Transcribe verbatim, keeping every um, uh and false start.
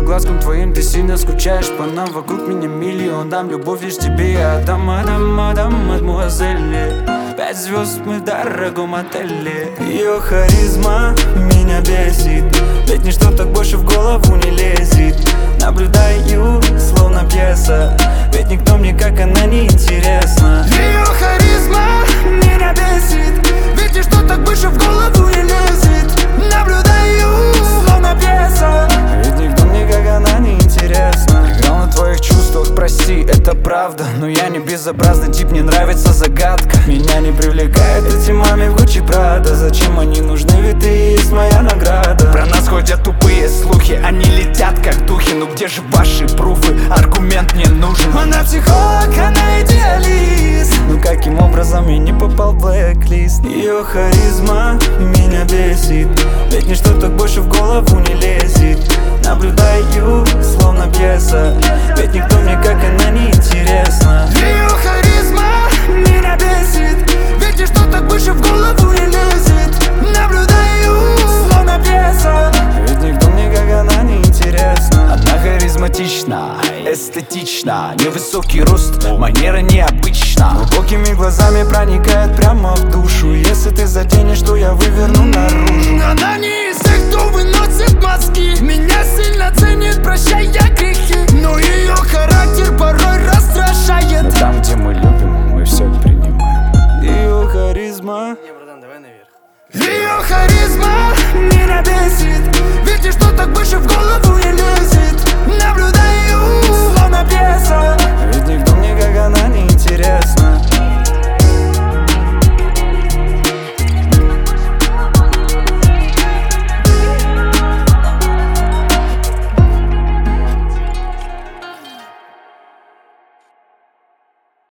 глазкам твоим ты сильно скучаешь по нам. Вокруг меня миллион, дам любовь лишь тебе я отдам, отдам, отдам, мадемуазель. Пять звезд мы в дорогом отеле. Ее харизма меня бесит, ведь ничто так больше в голову не лезет. Наблюдаю, словно пьеса, ведь никто мне как она не интересна. Ее харизма меня бесит, ведь ничто так больше в голову не лезет. Наблюдаю, словно пьеса, ведь никто мне как она не интересна. Играл на твоих чувствах, прости, это правда, но я не безобразный тип, мне нравится загадка. Меня не привлекает эти маме в Гуччи Прада. Зачем они нужны, ведь ты есть моя награда. Про нас ходят тупые слухи, они летят как духи. Ну где же ваши пруфы, аргумент мне нужен. Она психолог, она идеалист, ну каким образом я не попал в блэк-лист? Ее харизма меня бесит, ведь ничто так больше в голову не лезет. Наблюдаю, словно пьеса, ведь никто мне как она не интересна. Ее харизма меня бесит, ведь ничто так больше в голову не лезет. Наблюдаю, словно пьеса, ведь никто мне как она не интересна. Она харизматична, эстетична, невысокий рост, манера необычна. Глубокими глазами проникает прямо в душу. Если ты заденешь, то я выверну наружу. Она не из тех, кто выносит мозги, меня сильно ценит, прощая грехи, но ее характер порой